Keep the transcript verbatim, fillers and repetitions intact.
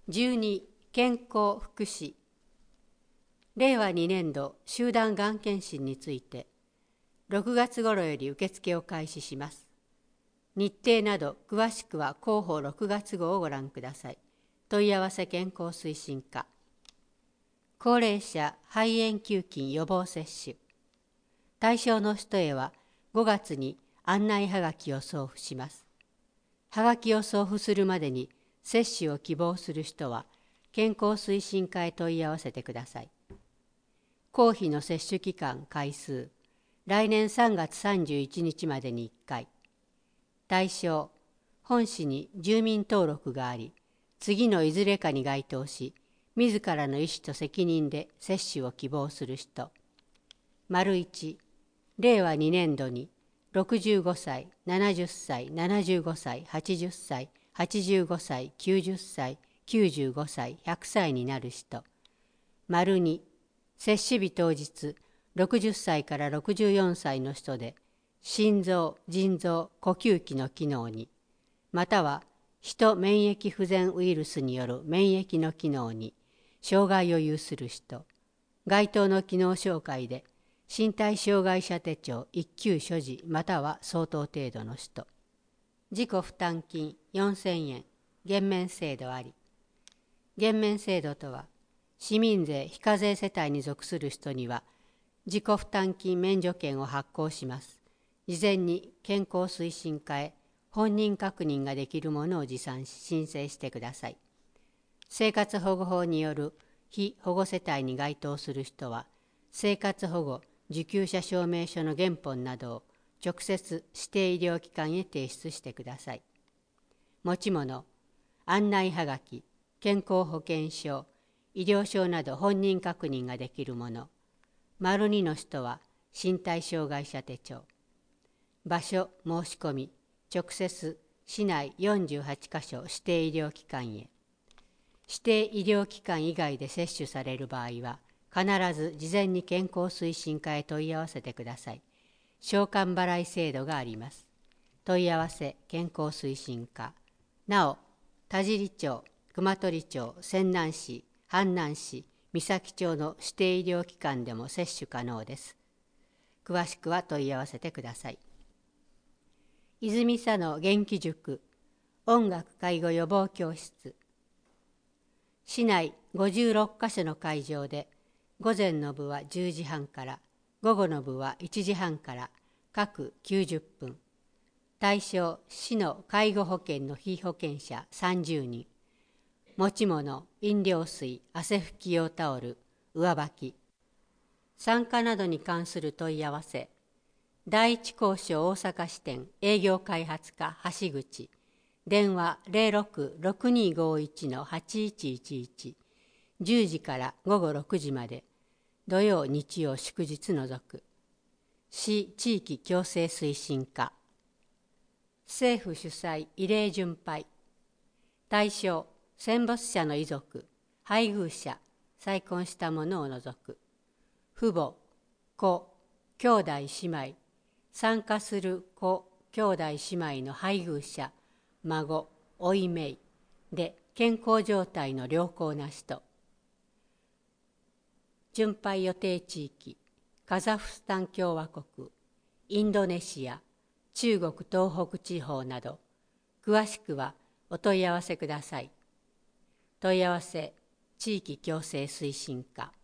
じゅうに健康福祉れいわにねんど集団がん検診についてろくがつ頃より受付を開始します。日程など詳しくは広報ろくがつ号をご覧ください。問い合わせ健康推進課高齢者肺炎球菌予防接種対象の人へはごがつに案内はがきを送付します。はがきを送付するまでに接種を希望する人は健康推進課へ問い合わせてください。公費の接種期間回数来年さんがつさんじゅういちにちまでにいっかい。対象本市に住民登録があり次のいずれかに該当し自らの意思と責任で接種を希望する人。丸いちれいわにねんどにろくじゅうごさい、ななじゅっさい、ななじゅうごさい、はちじゅっさい、はちじゅうごさい、きゅうじゅっさい、きゅうじゅうごさい、ひゃくさいになる人。丸に接種日当日ろくじゅっさいからろくじゅうよんさいの人で心臓、腎臓、呼吸器の機能にまたはヒト免疫不全ウイルスによる免疫の機能に障害を有する人。該当の機能障害で身体障害者手帳いっきゅう所持または相当程度の人。自己負担金よんせんえん減免制度あり。減免制度とは市民税非課税世帯に属する人には自己負担金免除券を発行します。事前に健康推進課へ本人確認ができるものを持参し申請してください。生活保護法による被保護世帯に該当する人は生活保護受給者証明書の原本などを直接指定医療機関へ提出してください。持ち物、案内はがき、健康保険証、医療証など本人確認ができるもの。丸にの人は身体障害者手帳。場所申し込み、直接市内よんじゅうはちかしょ指定医療機関へ。指定医療機関以外で接種される場合は、必ず事前に健康推進課へ問い合わせてください。償還払い制度があります。問い合わせ健康推進課。なお、田尻町、熊取町、泉南市、阪南市、三崎町の指定医療機関でも接種可能です。詳しくは問い合わせてください。泉佐野元気塾音楽介護予防教室。市内ごじゅうろっかしょの会場で午前の部はじゅうじはんから午後の部はいちじはんから各きゅうじゅっぷん。対象市の介護保険の被保険者さんじゅうにん。持ち物飲料水汗拭き用タオル上履き。参加などに関する問い合わせ第一高所大阪支店営業開発課橋口電話 ゼロろく ろくにーごーいち のはちいちいちいち じゅうじから午後ろくじまで土曜日曜祝日除く。市地域共生推進課。政府主催慰霊巡拝。対象戦没者の遺族配偶者再婚した者を除く。父母子兄弟姉妹参加する子兄弟姉妹の配偶者孫甥姪で健康状態の良好な人。巡拝予定地域カザフスタン共和国インドネシア中国東北地方など詳しくはお問い合わせください。問い合わせ地域共生推進課。